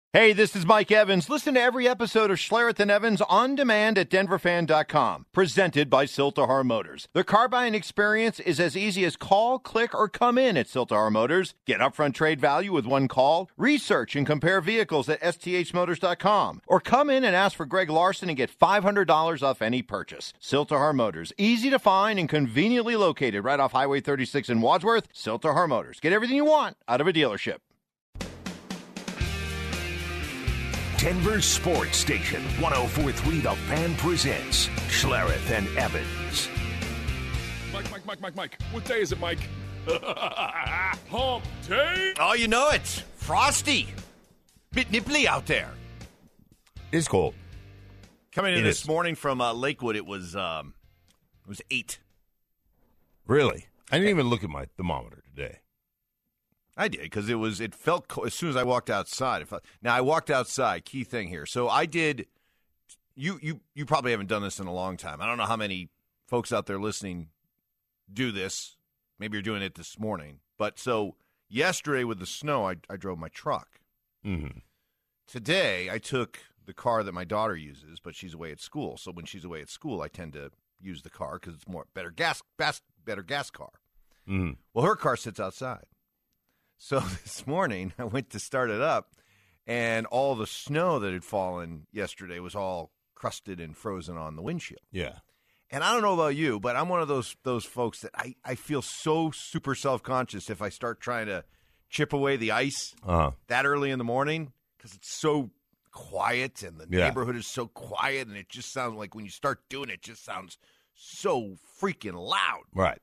Hey, this is Mike Evans. Listen to every episode of Schlereth and Evans on demand at denverfan.com. Presented by Siltahar Motors. The car buying experience is as easy as call, click, or come in at Siltahar Motors. Get upfront trade value with one call. Research and compare vehicles at sthmotors.com. Or come in and ask for Greg Larson and get $500 off any purchase. Siltahar Motors. Easy to find and conveniently located right off Highway 36 in Wadsworth. Siltahar Motors. Get everything you want out of a dealership. Denver Sports Station 104.3 The Fan presents Schlereth and Evans. Mike. What day is it, Mike? Hump day? Oh, you know it. Frosty. Bit nipply out there. It's cold. Coming in this morning from Lakewood, it was 8. Really? I didn't even look at my thermometer today. I did, because it felt cold as soon as I walked outside. Now, I walked outside, key thing here. So I did, you probably haven't done this in a long time. I don't know how many folks out there listening do this. Maybe you're doing it this morning. But so yesterday with the snow, I drove my truck. Mm-hmm. Today, I took the car that my daughter uses, but she's away at school. So when she's away at school, I tend to use the car because it's better gas car. Mm-hmm. Well, her car sits outside. So this morning, I went to start it up, and all the snow that had fallen yesterday was all crusted and frozen on the windshield. Yeah. And I don't know about you, but I'm one of those folks that I feel so super self-conscious if I start trying to chip away the ice that early in the morning because it's so quiet and the neighborhood is so quiet, and it just sounds like when you start doing it, it just sounds so freaking loud. Right.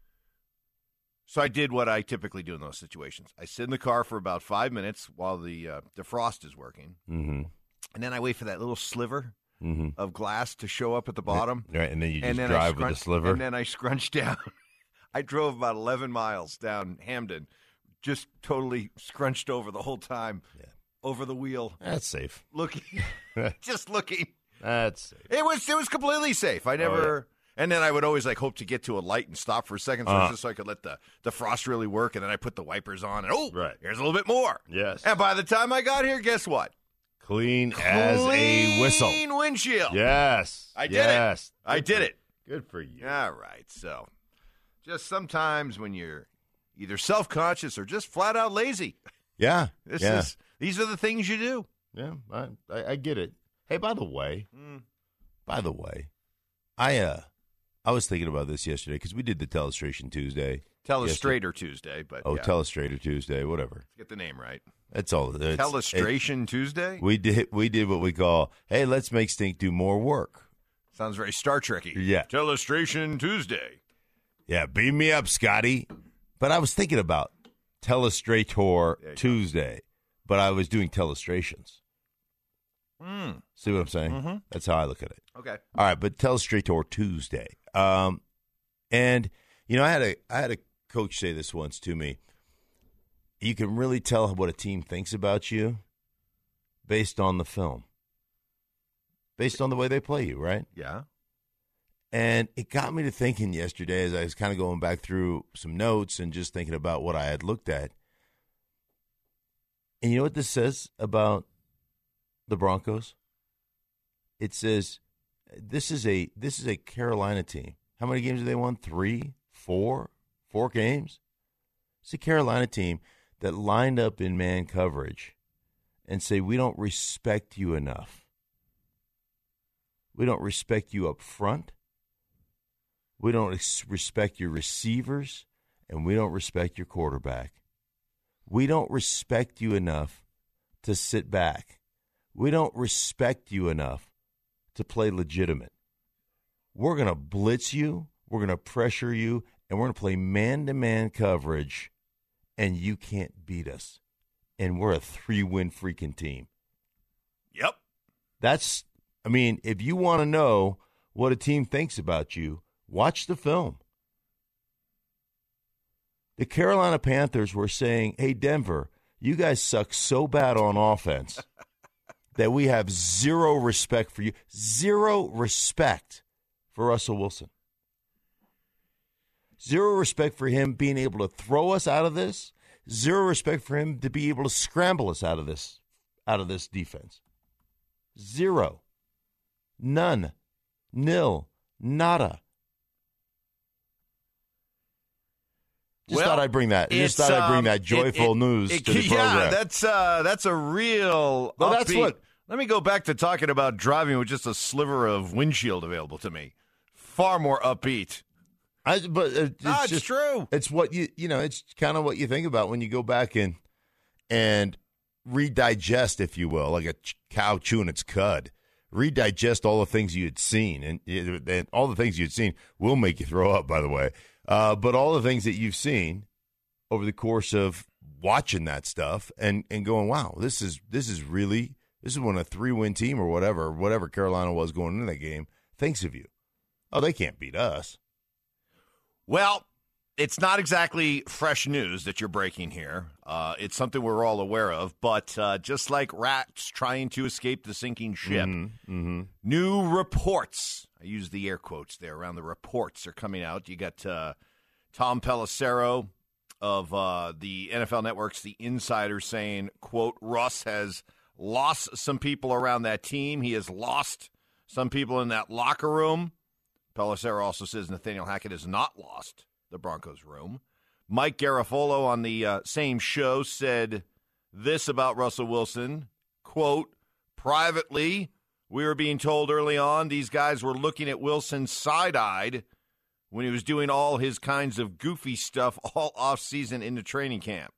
So I did what I typically do in those situations. I sit in the car for about 5 minutes while the defrost is working, mm-hmm. and then I wait for that little sliver mm-hmm. of glass to show up at the bottom. Right, and then you just drive with the sliver. And then I scrunch down. I drove about 11 miles down Hamden, just totally scrunched over the whole time, over the wheel. That's safe. Looking, just looking. That's safe. It was completely safe. I never... Oh, yeah. And then I would always hope to get to a light and stop for a second just so I could let the frost really work. And then I put the wipers on. And, here's a little bit more. Yes. And by the time I got here, guess what? Clean as a whistle. Clean windshield. Yes. I did it. I did it. Good for you. All right. So just sometimes when you're either self-conscious or just flat out lazy. Yeah. These are the things you do. Yeah. I get it. Hey, by the way, I was thinking about this yesterday because we did the Telestration Tuesday. Telestrator Tuesday, but Telestrator Tuesday, whatever. Let's get the name right. That's all. Telestration Tuesday? We did what we call, hey, let's make Stink do more work. Sounds very Star Trek-y. Yeah. Telestration Tuesday. Yeah, beam me up, Scotty. But I was thinking about Telestrator Tuesday, but I was doing Telestrations. See what I'm saying? Mm-hmm. That's how I look at it. Okay. All right, but Telestrator Tuesday. And I had a coach say this once to me. You can really tell what a team thinks about you based on the film. Based on the way they play you, right? Yeah. And it got me to thinking yesterday as I was kind of going back through some notes and just thinking about what I had looked at. And you know what this says about the Broncos? It says this is a Carolina team. How many games have they won? 3, 4 games? It's a Carolina team that lined up in man coverage and say, we don't respect you enough. We don't respect you up front. We don't respect your receivers, and we don't respect your quarterback. We don't respect you enough to sit back. We don't respect you enough to play legitimate. We're going to blitz you, we're going to pressure you, and we're going to play man-to-man coverage, and you can't beat us. And we're a 3-win freaking team. Yep. If you want to know what a team thinks about you, watch the film. The Carolina Panthers were saying, hey, Denver, you guys suck so bad on offense that we have zero respect for you. Zero respect for Russell Wilson. Zero respect for him being able to throw us out of this. Zero respect for him to be able to scramble us out of this out of this defense. 0. None. Nil. Nada. Just thought I'd bring that. Just thought I'd bring that joyful news to the program. Yeah, that's a real. Well, that's what. Let me go back to talking about driving with just a sliver of windshield available to me. Far more upbeat. It's true. It's what you know. It's kind of what you think about when you go back and redigest, if you will, like a cow chewing its cud. Redigest all the things you had seen, and all the things you'd seen will make you throw up, by the way. But all the things that you've seen over the course of watching that stuff and going, wow, this is when a 3-win team or whatever Carolina was going into that game thinks of you. Oh, they can't beat us. Well, it's not exactly fresh news that you're breaking here. It's something we're all aware of, but just like rats trying to escape the sinking ship, new reports, I use the air quotes there around the reports, are coming out. You got Tom Pelissero of the NFL Network's The Insider saying, quote, Russ has lost some people around that team. He has lost some people in that locker room. Pelissero also says Nathaniel Hackett has not lost the Broncos room. Mike Garafolo on the same show said this about Russell Wilson, quote, privately, we were being told early on these guys were looking at Wilson side-eyed when he was doing all his kinds of goofy stuff all off-season into training camp.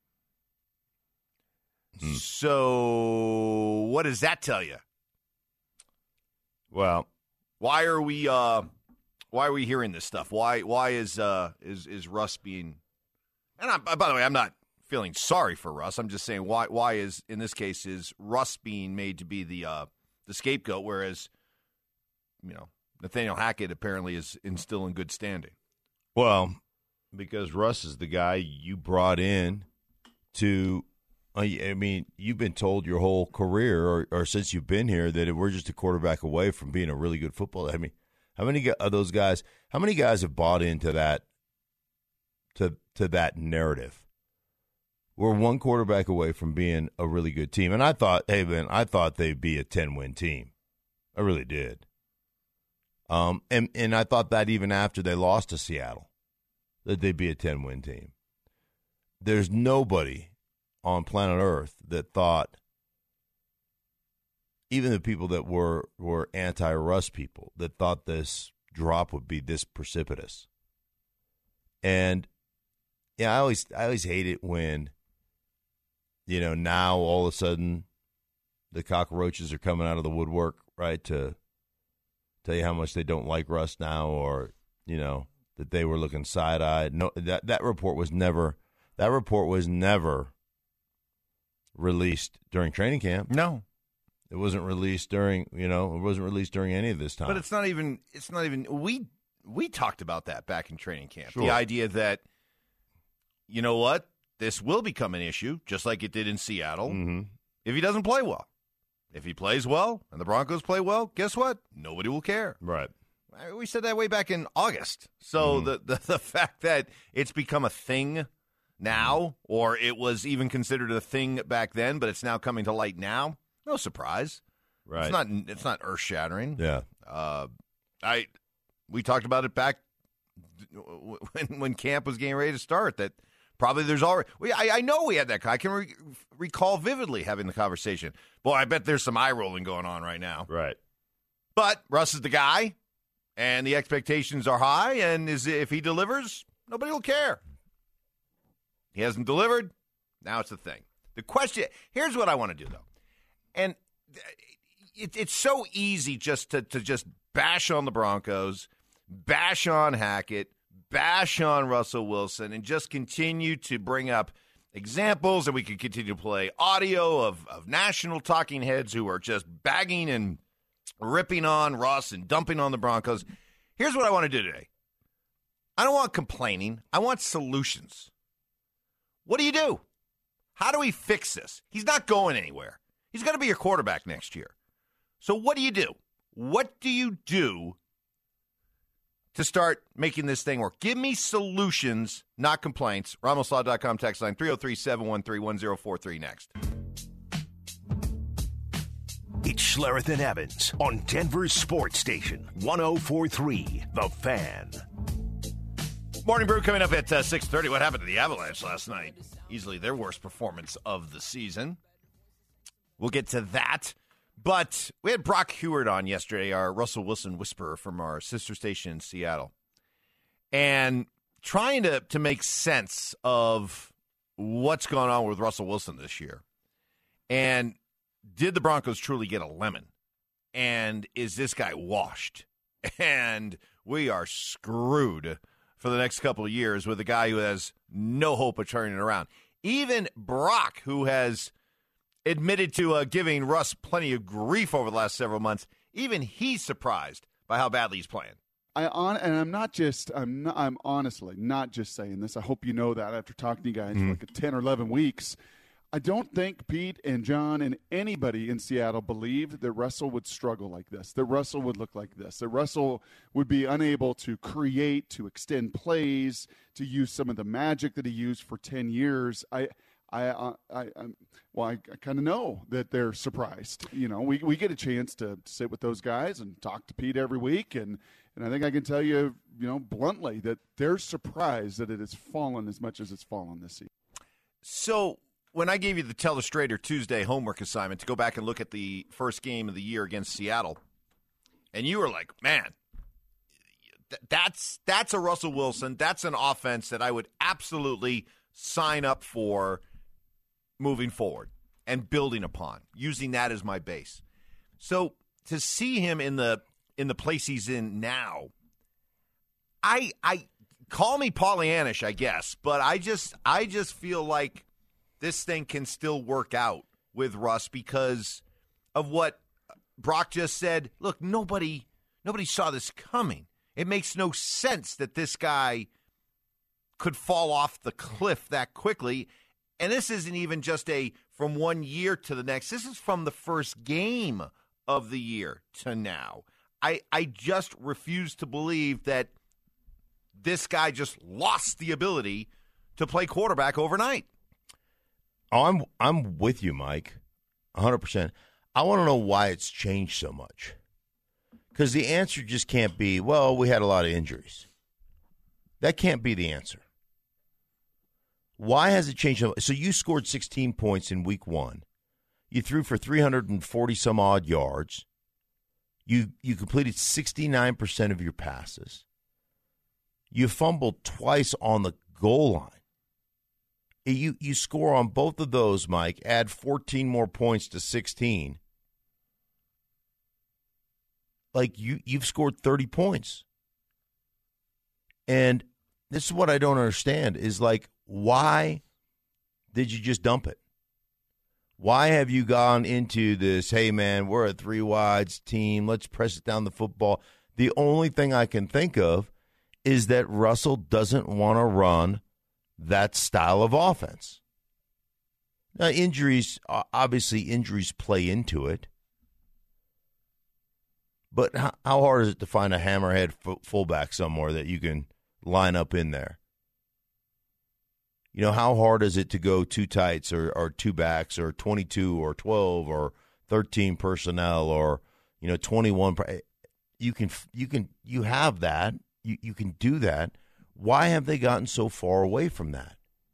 So what does that tell you? Well, why are we hearing this stuff? Why is Russ being? And by the way, I'm not feeling sorry for Russ. I'm just saying why is in this case is Russ being made to be the scapegoat, whereas Nathaniel Hackett apparently is still in good standing. Well, because Russ is the guy you brought in to. I mean, you've been told your whole career or since you've been here that we're just a quarterback away from being a really good football. I mean, how many of those guys? How many guys have bought into that? To that narrative, we're one quarterback away from being a really good team, and I thought they'd be a 10-win team. I really did. And I thought that even after they lost to Seattle, that they'd be a 10-win team. There's nobody on planet Earth that thought, even the people that were anti-Russ people, that thought this drop would be this precipitous. And yeah, I always hate it when, now all of a sudden the cockroaches are coming out of the woodwork, right, to tell you how much they don't like Russ now, or that they were looking side-eyed. No, that report was never released during training camp. No, it wasn't released during any of this time. But it's not even. We talked about that back in training camp. Sure. The idea that, you know what, this will become an issue, just like it did in Seattle, if he doesn't play well. If he plays well and the Broncos play well, guess what? Nobody will care. Right. We said that way back in August. So the fact that it's become a thing now, or it was even considered a thing back then, but it's now coming to light now, no surprise. Right. It's not earth-shattering. Yeah. We talked about it back when camp was getting ready to start, that probably there's already I know we had that. I can recall vividly having the conversation. Boy, I bet there's some eye rolling going on right now. Right. But Russ is the guy, and the expectations are high, and if he delivers, nobody will care. He hasn't delivered. Now it's the thing. The question, here's what I want to do, though. And it's so easy just to just bash on the Broncos, bash on Hackett, bash on Russell Wilson, and just continue to bring up examples, and we could continue to play audio of national talking heads who are just bagging and ripping on Russ and dumping on the Broncos. Here's what I want to do today. I don't want complaining. I want solutions. What do you do? How do we fix this? He's not going anywhere. He's going to be your quarterback next year. So what do you do? What do you do to start making this thing work? Give me solutions, not complaints. RamosLaw.com text line 303-713-1043 next. Schlereth and Evans on Denver's Sports Station, 104.3 The Fan. Morning Brew coming up at 6:30. What happened to the Avalanche last night? Easily their worst performance of the season. We'll get to that. But we had Brock Huard on yesterday, our Russell Wilson whisperer from our sister station in Seattle. And trying to make sense of what's going on with Russell Wilson this year. And did the Broncos truly get a lemon? And is this guy washed? And we are screwed for the next couple of years with a guy who has no hope of turning it around. Even Brock, who has admitted to giving Russ plenty of grief over the last several months, even he's surprised by how badly he's playing. I'm honestly not just saying this. I hope you know that after talking to you guys for like 10 or 11 weeks. I don't think Pete and John and anybody in Seattle believed that Russell would struggle like this, that Russell would look like this, that Russell would be unable to create, to extend plays, to use some of the magic that he used for 10 years. I kind of know that they're surprised. You know, we get a chance to sit with those guys and talk to Pete every week, and I think I can tell you, bluntly that they're surprised that it has fallen as much as it's fallen this season. So when I gave you the Tell the Straighter Tuesday homework assignment to go back and look at the first game of the year against Seattle, and you were like, man, that's a Russell Wilson. That's an offense that I would absolutely sign up for moving forward and building upon, using that as my base. So to see him in the place he's in now, I call me Pollyannish, I guess, but I just feel like this thing can still work out with Russ because of what Brock just said. Look, nobody saw this coming. It makes no sense that this guy could fall off the cliff that quickly. And this isn't even just from 1 year to the next. This is from the first game of the year to now. I just refuse to believe that this guy just lost the ability to play quarterback overnight. Oh, I'm with you, Mike, 100%. I want to know why it's changed so much. Because the answer just can't be, well, we had a lot of injuries. That can't be the answer. Why has it changed so much? So you scored 16 points in week 1. You threw for 340-some-odd yards. You completed 69% of your passes. You fumbled twice on the goal line. You score on both of those, Mike, add 14 more points to 16. Like, you've scored 30 points. And this is what I don't understand, is like, why did you just dump it? Why have you gone into this, hey, man, we're a 3-wides team, let's press it down the football? The only thing I can think of is that Russell doesn't want to run that style of offense. Now, obviously injuries play into it. But how hard is it to find a hammerhead fullback somewhere that you can line up in there? How hard is it to go 2 tights or 2 backs or 22 or 12 or 13 personnel or 21? You have that. You can do that. Why have they gotten so far away from that?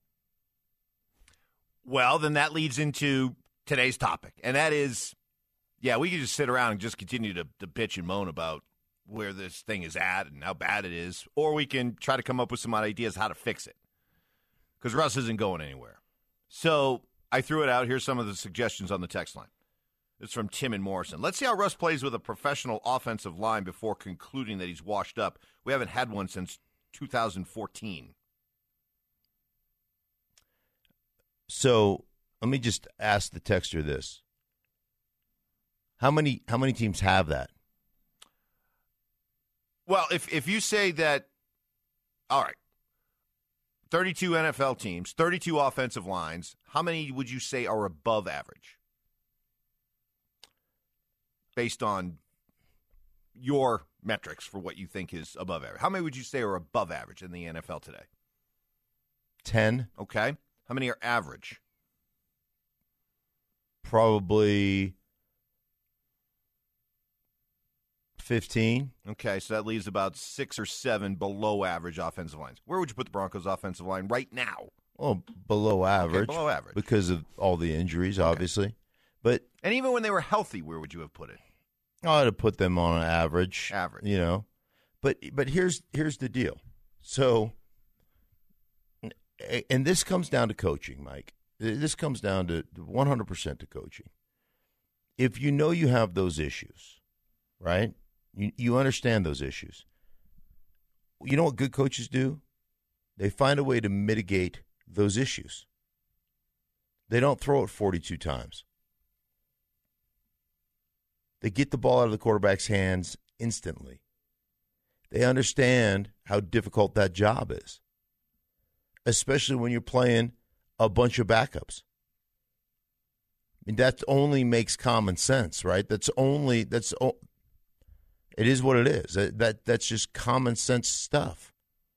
Well, then that leads into today's topic, and that is, we could just sit around and just continue to bitch and moan about where this thing is at and how bad it is, or we can try to come up with some ideas how to fix it, because Russ isn't going anywhere. So I threw it out. Here's some of the suggestions on the text line. It's from Tim and Morrison. Let's see how Russ plays with a professional offensive line before concluding that he's washed up. We haven't had one since 2014. So let me just ask the texter this. How many teams have that? Well, if you say that, all right, 32 NFL teams, 32 offensive lines, how many would you say are above average? Based on your metrics for what you think is above average. How many would you say are above average in the NFL today? 10. Okay. How many are average? Probably 15. Okay, so that leaves about 6 or 7 below average offensive lines. Where would you put the Broncos' offensive line right now? Well, below average. Okay, below average. Because of all the injuries, obviously. But And even when they were healthy, where would you have put it? I ought to put them on an average. Average. You know. But here's the deal. So, and this comes down to coaching, Mike. This comes down to 100% to coaching. If you know you have those issues, right? You understand those issues. You know what good coaches do? They find a way to mitigate those issues. They don't throw it 42 times. They get the ball out of the quarterback's hands instantly. They understand how difficult that job is, especially when you're playing a bunch of backups. I mean, that only makes common sense, right? It is what it is. That's just common sense stuff.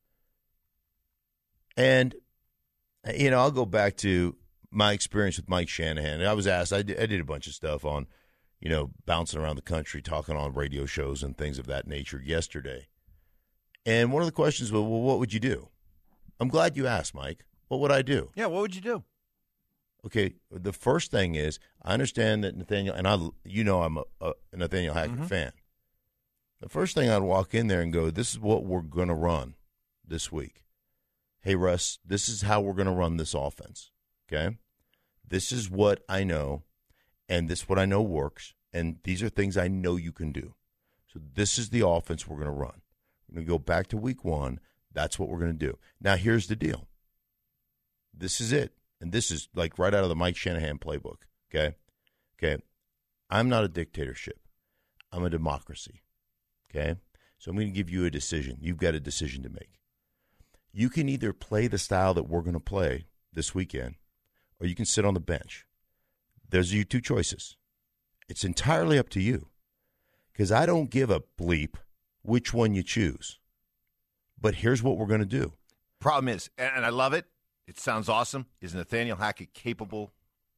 And, you know, I'll go back to my experience with Mike Shanahan. I was asked, I did a bunch of stuff on, you know, bouncing around the country, talking on radio shows and things of that nature yesterday. And one of the questions was, well, what would you do? I'm glad you asked, Mike. What would I do? Yeah, what would you do? Okay, the first thing is I understand that Nathaniel, and I'm a Nathaniel Hackett fan. The first thing I'd walk in there and go, this is what we're going to run this week. Hey, Russ, this is how we're going to run this offense, okay? This is what I know, and this is what I know works, and these are things I know you can do. So this is the offense we're going to run. We're going to go back to week 1. That's what we're going to do. Now, here's the deal. This is it. And this is like right out of the Mike Shanahan playbook, okay? Okay, I'm not a dictatorship. I'm a democracy, okay? So I'm going to give you a decision. You've got a decision to make. You can either play the style that we're going to play this weekend, or you can sit on the bench. Those are your two choices. It's entirely up to you, because I don't give a bleep which one you choose. But here's what we're going to do. Problem is, and I love it, it sounds awesome, is Nathaniel Hackett capable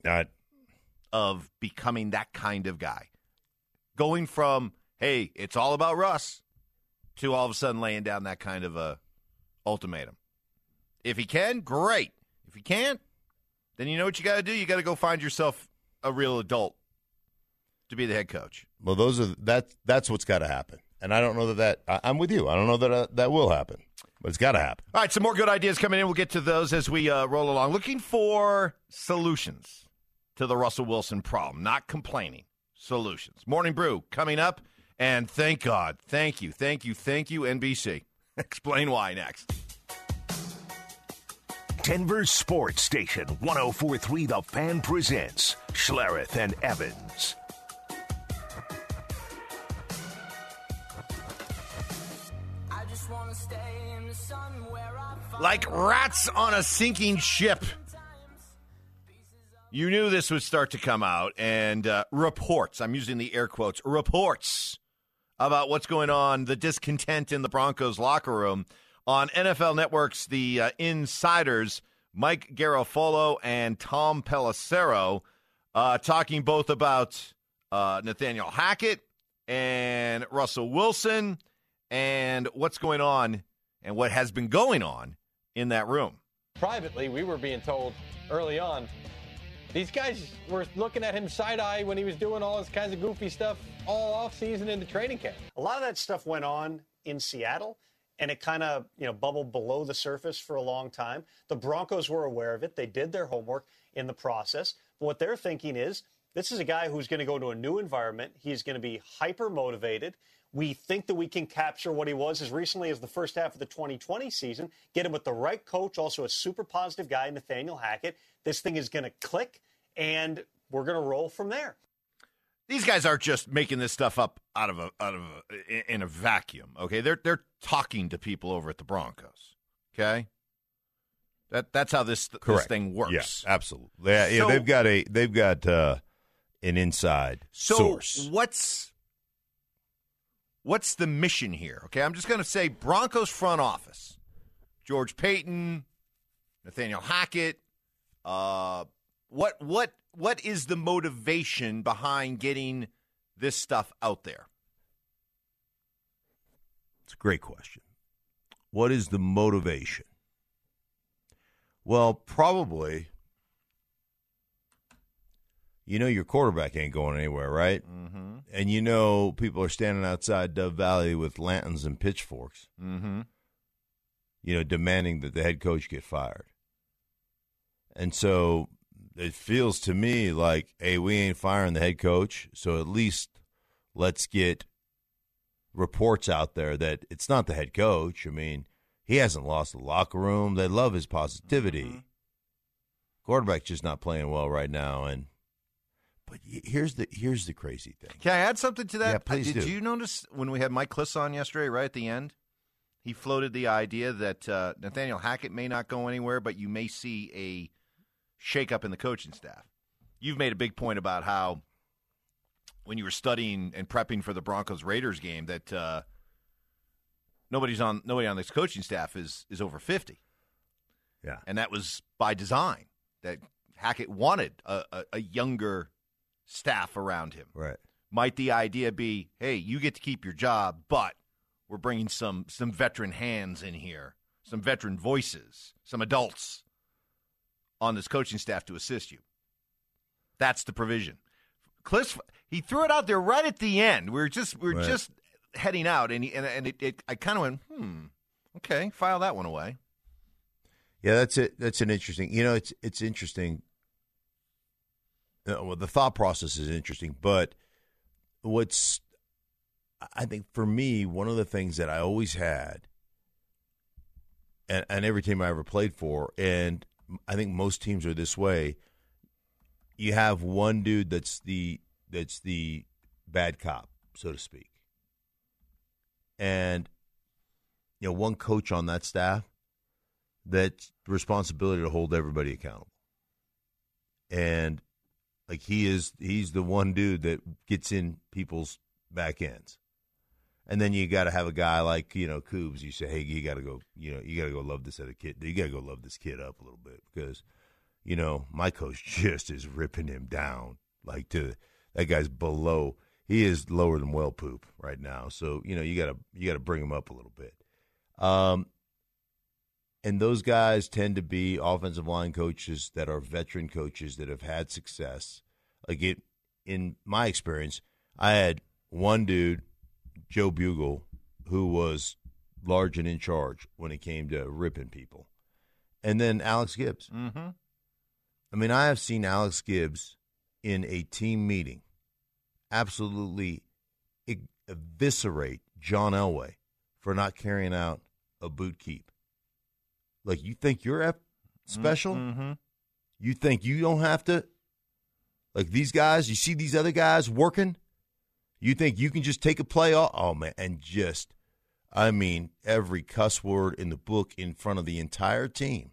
of becoming that kind of guy? Going from, hey, it's all about Russ, to all of a sudden laying down that kind of a ultimatum. If he can, great. If he can't, then you know what you got to do? You got to go find yourself a real adult to be the head coach. Well, that's what's got to happen. And I don't know that I'm with you. I don't know that that will happen, but it's got to happen. All right, some more good ideas coming in. We'll get to those as we roll along. Looking for solutions to the Russell Wilson problem, not complaining. Solutions. Morning Brew coming up, and thank God. Thank you, NBC. Explain why next. Denver Sports Station 104.3 The Fan presents Schlereth and Evans. Like rats on a sinking ship. You knew this would start to come out, and reports, I'm using the air quotes, reports about what's going on, the discontent in the Broncos locker room. On NFL Network's The Insiders, Mike Garafolo and Tom Pelissero talking both about Nathaniel Hackett and Russell Wilson and what's going on and what has been going on in that room. Privately, we were being told early on, these guys were looking at him side-eye when he was doing all this kinds of goofy stuff all off-season in the training camp. A lot of that stuff went on in Seattle, and it kind of, bubbled below the surface for a long time. The Broncos were aware of it. They did their homework in the process. But what they're thinking is, this is a guy who's going to go to a new environment. He's going to be hyper-motivated. We think that we can capture what he was as recently as the first half of the 2020 season, get him with the right coach, also a super positive guy, Nathaniel Hackett. This thing is going to click, and we're going to roll from there. These guys aren't just making this stuff up in a vacuum. Okay, they're talking to people over at the Broncos. Okay, that's how this thing works. Yeah, absolutely. Yeah, they've got an inside source. What's the mission here? Okay, I'm just going to say Broncos front office, George Payton, Nathaniel Hackett. What is the motivation behind getting this stuff out there? It's a great question. What is the motivation? Well, probably, your quarterback ain't going anywhere, right? Mm-hmm. And people are standing outside Dove Valley with lanterns and pitchforks, Mm-hmm. Demanding that the head coach get fired. And so it feels to me like, hey, we ain't firing the head coach, so at least let's get reports out there that it's not the head coach. I mean, he hasn't lost the locker room. They love his positivity. Mm-hmm. Quarterback's just not playing well right now. But here's the crazy thing. Can I add something to that? Yeah, please Did do. you notice when we had Mike Kliss on yesterday, right at the end, he floated the idea that Nathaniel Hackett may not go anywhere, but you may see a shakeup in the coaching staff. You've made a big point about how when you were studying and prepping for the Broncos-Raiders game that nobody on this coaching staff is over 50. Yeah. And that was by design, that Hackett wanted a younger staff around him. Right. Might the idea be, hey, you get to keep your job, but we're bringing some veteran hands in here, some veteran voices, some adults on this coaching staff to assist you. That's the provision. Kliss, he threw it out there right at the end. We're just heading out, and I kind of went, okay, file that one away. Yeah, that's it. That's an interesting. It's interesting. Well, the thought process is interesting, but I think for me, one of the things that I always had, and every team I ever played for, and I think most teams are this way, you have one dude that's the bad cop, so to speak, and one coach on that staff that's the responsibility to hold everybody accountable. And like he's the one dude that gets in people's back ends. And then you got to have a guy like, Coobs. You say, hey, you got to go, you got to go love this other kid. You got to go love this kid up a little bit because, my coach just is ripping him down. Like that guy's below. He is lower than well poop right now. So, you got to bring him up a little bit. And those guys tend to be offensive line coaches that are veteran coaches that have had success. Like in my experience, I had one dude, Joe Bugle, who was large and in charge when it came to ripping people. And then Alex Gibbs. Mm-hmm. I mean, I have seen Alex Gibbs in a team meeting absolutely eviscerate John Elway for not carrying out a boot keep. Like, you think you're special? Mm-hmm. You think you don't have to? Like, these guys, you see these other guys working? You think you can just take a play off? Oh, man, and every cuss word in the book in front of the entire team.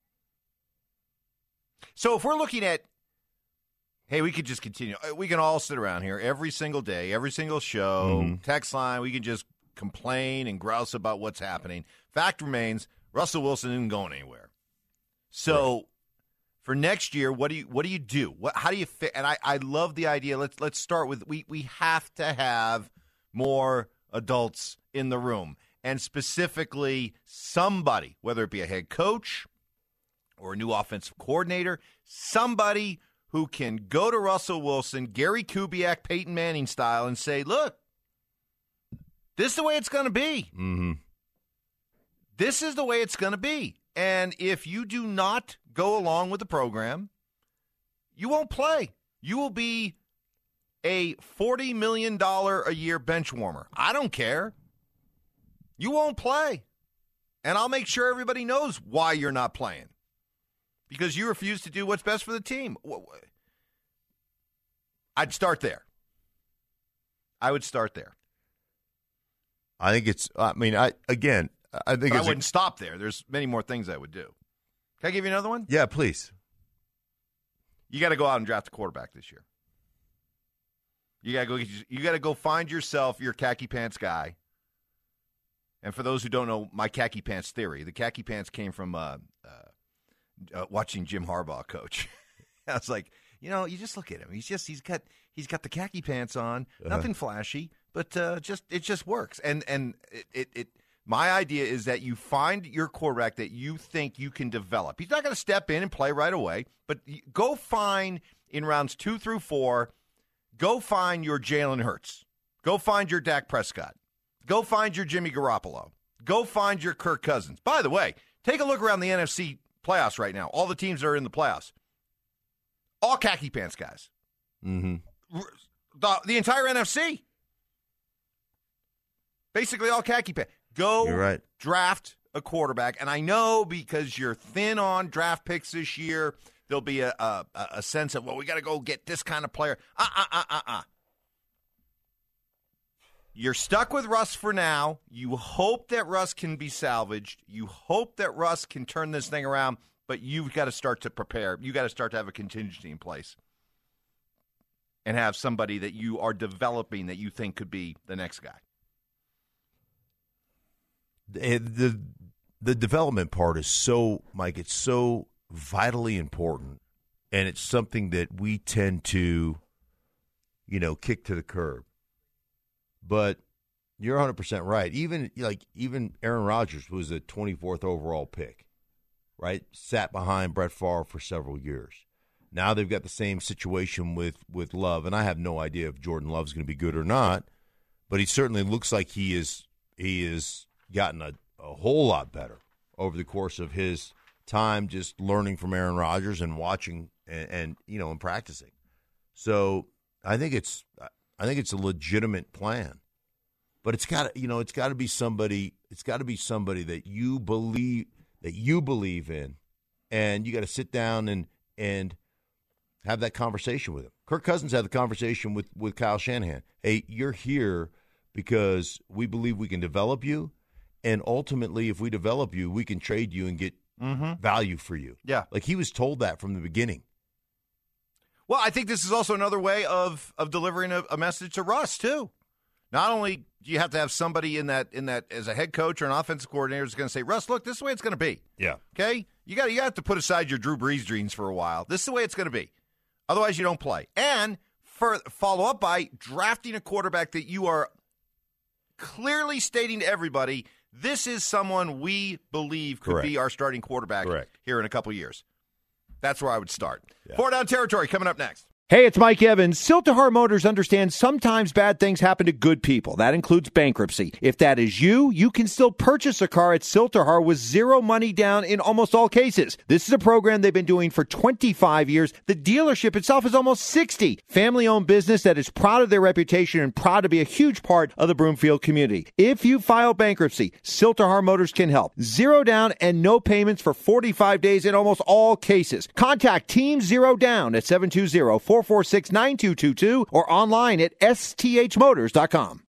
So if we're looking at, hey, we could just continue. We can all sit around here every single day, every single show, text line. We can just complain and grouse about what's happening. Fact remains, Russell Wilson isn't going anywhere. So for next year, what do you do? How do you fit? And I love the idea. Let's start with we have to have more adults in the room, and specifically somebody, whether it be a head coach or a new offensive coordinator, somebody who can go to Russell Wilson, Gary Kubiak, Peyton Manning style, and say, look, this is the way it's going to be. Mm-hmm. This is the way it's going to be. And if you do not go along with the program, you won't play. You will be a $40 million a year bench warmer. I don't care. You won't play. And I'll make sure everybody knows why you're not playing. Because you refuse to do what's best for the team. I'd start there. I would start there. I think it's, I think I wouldn't stop there. There's many more things I would do. Can I give you another one? Yeah, please. You got to go out and draft a quarterback this year. You got to go find yourself your khaki pants guy. And for those who don't know my khaki pants theory, the khaki pants came from watching Jim Harbaugh coach. I was like, you just look at him. He's got the khaki pants on, nothing flashy, but it just works. And it my idea is that you find your quarterback that you think you can develop. He's not going to step in and play right away, but go find in rounds 2 through 4, go find your Jalen Hurts. Go find your Dak Prescott. Go find your Jimmy Garoppolo. Go find your Kirk Cousins. By the way, take a look around the NFC playoffs right now. All the teams that are in the playoffs. All khaki pants guys. Mm-hmm. The entire NFC. Basically all khaki pants. Go draft a quarterback. And I know because you're thin on draft picks this year, there'll be a sense of, well, we got to go get this kind of player. You're stuck with Russ for now. You hope that Russ can be salvaged. You hope that Russ can turn this thing around, but you've got to start to prepare. You've got to start to have a contingency in place and have somebody that you are developing that you think could be the next guy. The development part is so, Mike, it's so vitally important, and it's something that we tend to, kick to the curb. But you're 100% right. Even Aaron Rodgers was a 24th overall pick, right? Sat behind Brett Favre for several years. Now they've got the same situation with Love, and I have no idea if Jordan Love's going to be good or not, but he certainly looks like he is gotten a whole lot better over the course of his time just learning from Aaron Rodgers and watching and practicing. So I think it's a legitimate plan. But it's got to be somebody that you believe in, and you got to sit down and have that conversation with him. Kirk Cousins had the conversation with Kyle Shanahan. Hey, you're here because we believe we can develop you, and ultimately, if we develop you, we can trade you and get value for you. Yeah. Like he was told that from the beginning. Well, I think this is also another way of delivering a message to Russ, too. Not only do you have to have somebody in that as a head coach or an offensive coordinator who's going to say, Russ, look, this is the way it's going to be. Yeah. Okay? You have to put aside your Drew Brees dreams for a while. This is the way it's going to be. Otherwise, you don't play. And follow up by drafting a quarterback that you are clearly stating to everybody, this is someone we believe could be our starting quarterback here in a couple years. That's where I would start. Yeah. 4 Down Territory coming up next. Hey, it's Mike Evans. Siltahar Motors understands sometimes bad things happen to good people. That includes bankruptcy. If that is you, you can still purchase a car at Siltahar with zero money down in almost all cases. This is a program they've been doing for 25 years. The dealership itself is almost 60. Family-owned business that is proud of their reputation and proud to be a huge part of the Broomfield community. If you file bankruptcy, Siltahar Motors can help. Zero down and no payments for 45 days in almost all cases. Contact Team Zero Down at 720-446-9222 or online at sthmotors.com.